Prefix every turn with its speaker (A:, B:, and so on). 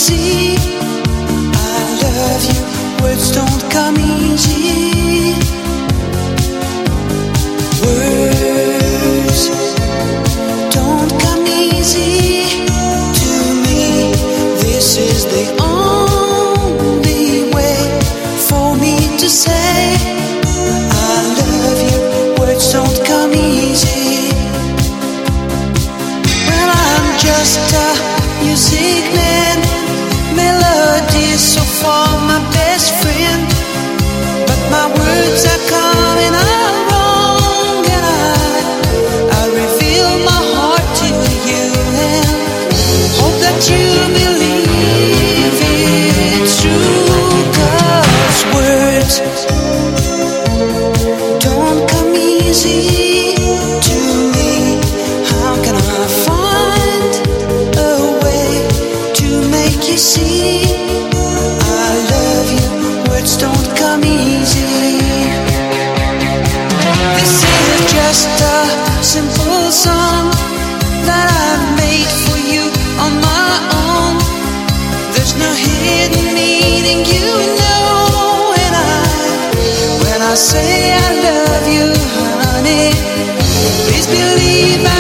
A: see. I love you, words don't come easy. Words don't come easy to me. This is the only way for me to say I love you. Words don't come easy. Well, I'm just a music man, melody so far my best friend, but my words are coming out wrong, and I reveal my heart to you and hope that you believe it's true, 'cause words don't come easy to me. How can I find a way to make you see I love you? Words don't come easy. This is just a simple song that I made for you on my own. There's no hidden meaning, you know, and when I say I love you, honey, please believe